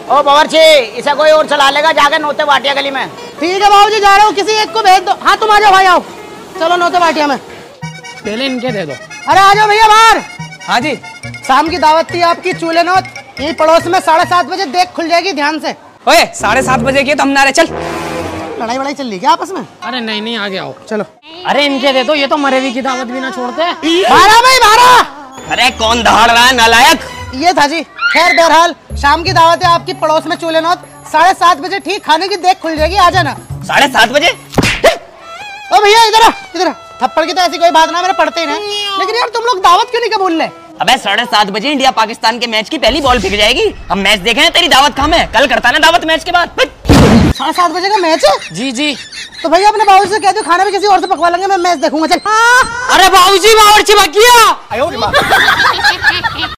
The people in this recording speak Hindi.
ओ बावर्ची, इसे कोई और चला लेगा जाके नोते बाटिया गली में। ठीक है बाबूजी, जा रहा हूँ, किसी एक को भेज दो। हाँ तुम आ जाओ भाई, आओ चलो नोते बाटिया में। पहले इनके दे दो। अरे आ जाओ भैया बाहर। हाँ जी। शाम की दावत थी आपकी, चूल्हे नोत, यही पड़ोस में 7:30 बजे, देख खुल जाएगी, ध्यान से। ओए 7:30 बजे की तो हम ना रहे, चल। लड़ाई वड़ाई चल रही क्या आपस में? अरे नहीं नहीं, आगे आओ। चलो। अरे इनके दे दो, ये तो मरेवी की दावत भी ना छोड़ते। 12 भाई 12। अरे कौन दहाड़ रहा है नालायक? ये था जी। खैर बहरहाल शाम की दावत है आपकी, पड़ोस में चूल्हे नोत, 7:30 बजे ठीक खाने की देख खुल जाएगी, आ जाना। 7:30 बजे? ओ भैया इधर आ, इधर आ। थप्पड़ की तो ऐसी कोई बात ना, मेरे पड़ते ही ना। लेकिन यार तुम लोग दावत क्यों नहीं कबूल ले? अबे 7:30 बजे इंडिया पाकिस्तान के मैच की पहली बॉल फेंक जाएगी, हम मैच देखे हैं, तेरी दावत कहाँ है? कल करता ना दावत मैच के बाद। 7:30 बजे का मैच है? जी जी। तो भैया अपने बाबूजी से कह दो खाना भी किसी और से पकवा लेंगे, मैं मैच देखूंगा। चल। अरे बाबूजी बावर्ची बाकी है।